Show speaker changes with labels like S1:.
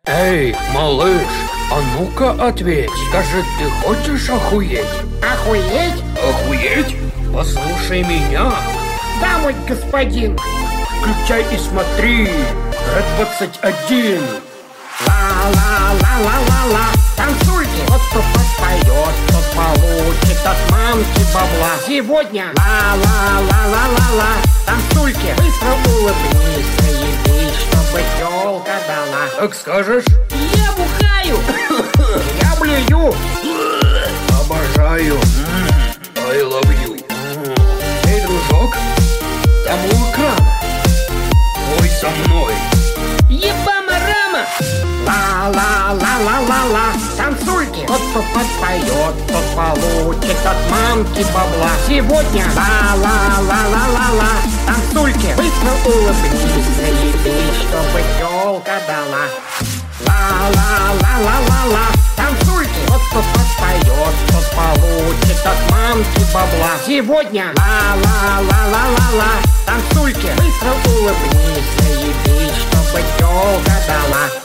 S1: Эй, малыш, а ну-ка ответь, скажи, ты хочешь охуеть?
S2: Охуеть?
S1: Охуеть? Послушай меня.
S2: Да, мой господин.
S1: Включай и смотри. Р-21.
S2: Ла-ла-ла-ла-ла-ла. Танцуйте, вот кто подпоет, тот получит от мамки бабла. Сегодня ла-ла-ла-ла-ла-ла. Танцуйте, быстро улыбнись, заебись, чтобы тёлка дала.
S1: Как скажешь?
S2: Я бухаю. Я блюю.
S1: Обожаю. I love you. Эй, дружок, там у экрана. Ой, со мной.
S2: Ебама-рама. Ла-ла-ла-ла-ла-ла. Танцуйте, тот, кто подпоет, тот получит от мамки бабла. Сегодня ла-ла-ла-ла-ла-ла. Танцуйте, быстро улыбнись, заебись, чтобы тёлка дала. Ла-ла-ла-ла-ла-ла. Танцуйте, тот, кто подпоет, тот получит от мамки бабла. Сегодня ла-ла-ла-ла-ла-ла. Танцуйте, быстро улыбнись, заебись, чтобы тёлка дала.